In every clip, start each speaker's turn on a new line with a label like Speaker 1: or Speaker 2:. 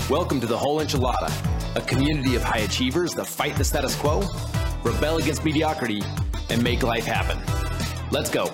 Speaker 1: Welcome to the Whole Enchilada, a community of high achievers that fight the status quo, rebel against mediocrity, and make life happen. Let's go.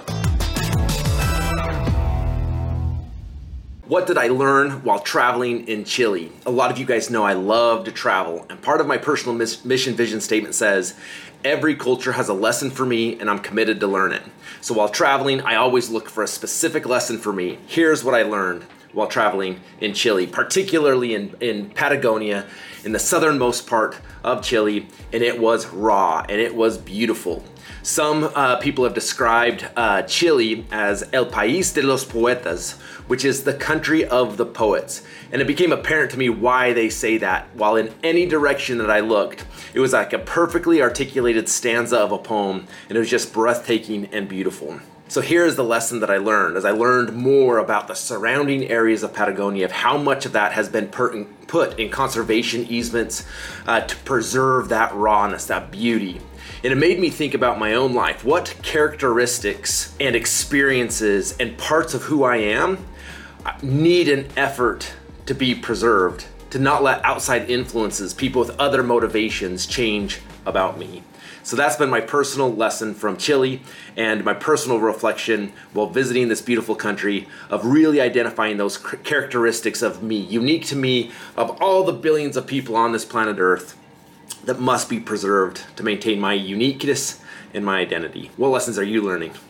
Speaker 2: What did I learn while traveling in Chile? A lot of you guys know I love to travel, and part of my personal mission vision statement says, every culture has a lesson for me and I'm committed to learn it. So while traveling, I always look for a specific lesson for me. Here's what I learned while traveling in Chile, particularly in Patagonia, in the southernmost part of Chile, and it was raw and it was beautiful. Some people have described Chile as El País de los Poetas, which is the country of the poets. And it became apparent to me why they say that. While in any direction that I looked, it was like a perfectly articulated stanza of a poem, and it was just breathtaking and beautiful. So here's the lesson that I learned, as I learned more about the surrounding areas of Patagonia, of how much of that has been put in conservation easements to preserve that rawness, that beauty. And it made me think about my own life. What characteristics and experiences and parts of who I am need an effort to be preserved, to not let outside influences, people with other motivations, change about me. So that's been my personal lesson from Chile and my personal reflection while visiting this beautiful country of really identifying those characteristics of me, unique to me, of all the billions of people on this planet Earth, that must be preserved to maintain my uniqueness and my identity. What lessons are you learning?